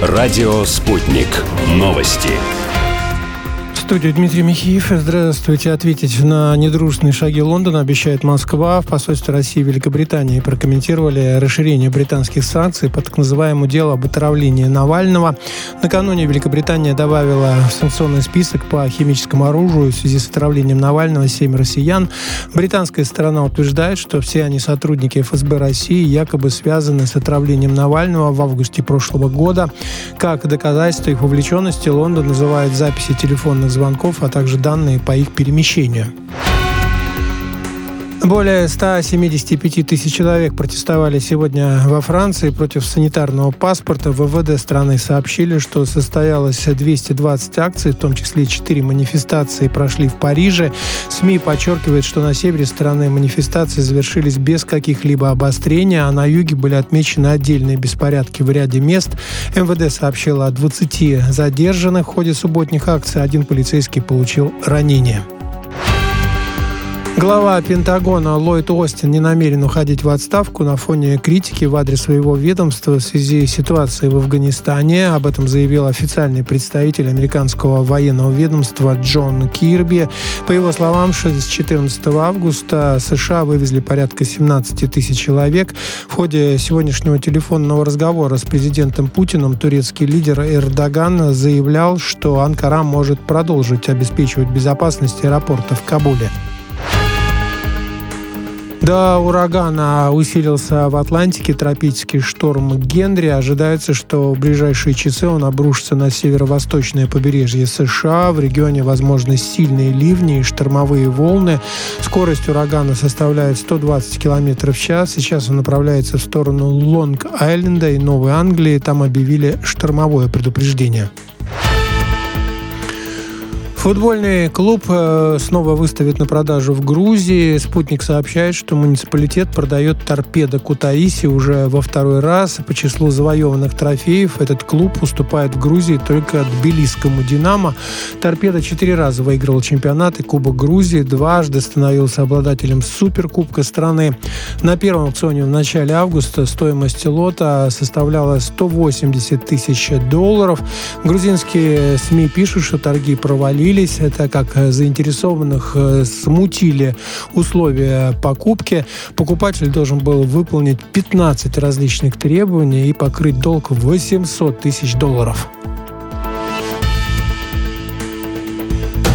Радио «Спутник». Новости. В студии Дмитрий Михеев. Здравствуйте. Ответить на недружественные шаги Лондона обещает Москва. В посольстве России и Великобритании прокомментировали расширение британских санкций по так называемому делу об отравлении Навального. Накануне Великобритания добавила в санкционный список по химическому оружию в связи с отравлением Навального 7 россиян. Британская сторона утверждает, что все они сотрудники ФСБ России, якобы связаны с отравлением Навального в августе прошлого года. Как доказательство их вовлеченности Лондон называет записи телефонных звонков, а также данные по их перемещению. Более 175 тысяч человек протестовали сегодня во Франции против санитарного паспорта. В МВД страны сообщили, что состоялось 220 акций, в том числе 4 манифестации прошли в Париже. СМИ подчеркивают, что на севере страны манифестации завершились без каких-либо обострений, а на юге были отмечены отдельные беспорядки в ряде мест. МВД сообщило о 20 задержанных в ходе субботних акций. Один полицейский получил ранение. Глава Пентагона Ллойд Остин не намерен уходить в отставку на фоне критики в адрес своего ведомства в связи с ситуацией в Афганистане. Об этом заявил официальный представитель американского военного ведомства Джон Кирби. По его словам, с 14 августа США вывезли порядка 17 тысяч человек. В ходе сегодняшнего телефонного разговора с президентом Путиным турецкий лидер Эрдоган заявлял, что Анкара может продолжить обеспечивать безопасность аэропорта в Кабуле. До урагана усилился в Атлантике тропический шторм Генри. Ожидается, что в ближайшие часы он обрушится на северо-восточное побережье США. В регионе возможны сильные ливни и штормовые волны. Скорость урагана составляет 120 км в час. Сейчас он направляется в сторону Лонг-Айленда и Новой Англии. Там объявили штормовое предупреждение. Футбольный клуб снова выставит на продажу в Грузии. «Спутник» сообщает, что муниципалитет продает «Торпедо Кутаиси» уже во второй раз. По числу завоеванных трофеев этот клуб уступает в Грузии только тбилисскому «Динамо». «Торпедо» 4 раза выиграл чемпионат и Кубок Грузии, дважды становился обладателем Суперкубка страны. На первом аукционе в начале августа стоимость лота составляла $180 тысяч. Грузинские СМИ пишут, что торги провалились, так как заинтересованных смутили условия покупки. Покупатель должен был выполнить 15 различных требований и покрыть долг в $800 тысяч.